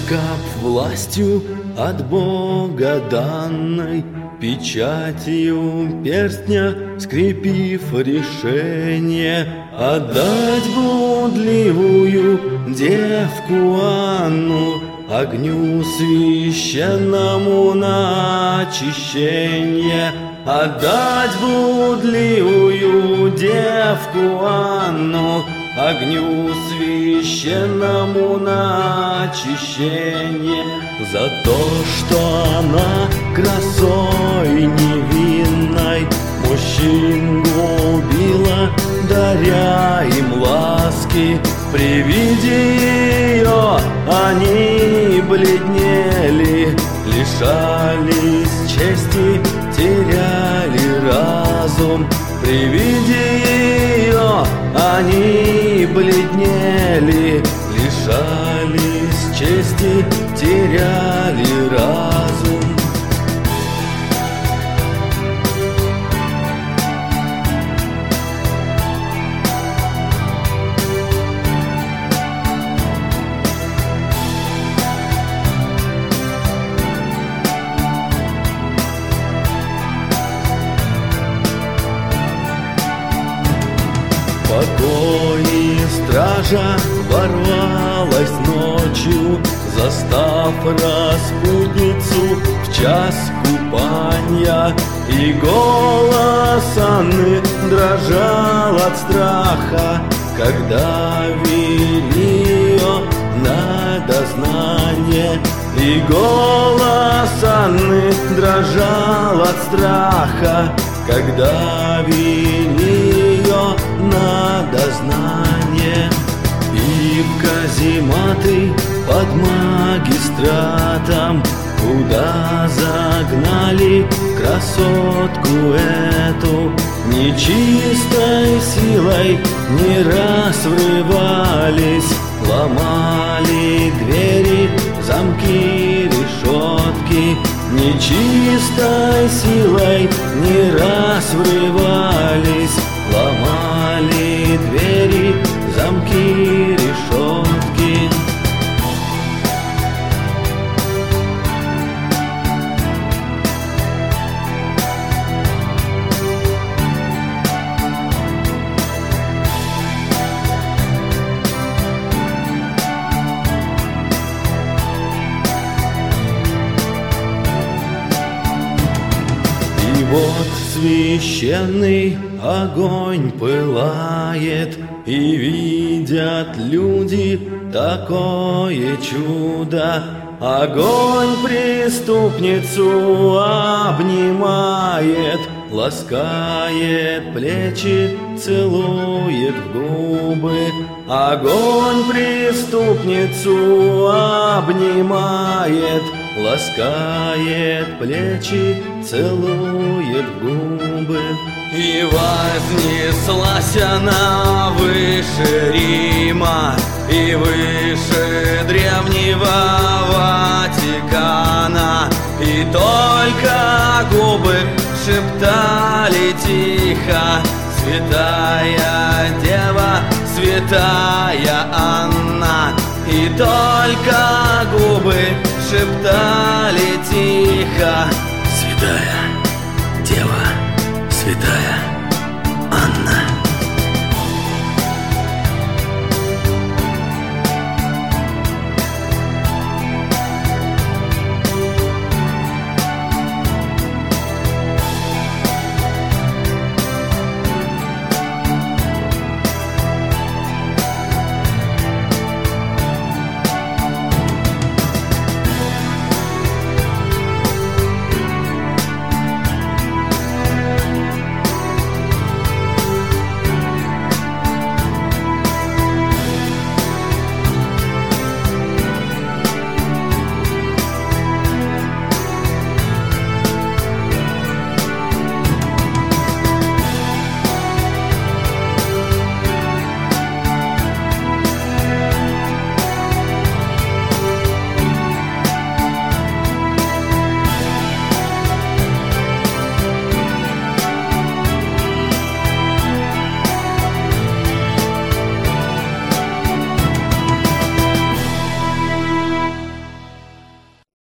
Кап властью от Бога данной, печатью перстня скрепив решение, отдать блудливую девку Анну огню священному на очищение. Отдать блудливую девку Анну огню священному на очищение, за то, что она красой невинной мужчин губила, даря им ласки. При виде ее они бледнели, лишались чести, теряли разум. При виде ее они бледнели, лишались чести, теряли разум. Покои стража ворвалась ночью, застав распутницу в час купанья, и голос Анны дрожал от страха, когда вели ее на дознание. И голос Анны дрожал от страха, когда вели ее на дознание. И в казематы под магистратом, куда загнали красотку эту, нечистой силой не раз врывались, ломали двери, замки, решетки. Нечистой силой не раз врывались, ломали двери, замки, решетки. И вот священный огонь пылает, и видят люди такое чудо. Огонь преступницу обнимает, ласкает плечи, целует в губы. Огонь преступницу обнимает, ласкает плечи, целует в губы. И вознеслась она выше Рима и выше древнего Ватикана, и только губы шептали тихо: святая дева, святая Анна. И только губы шептали тихо: святая дева, святая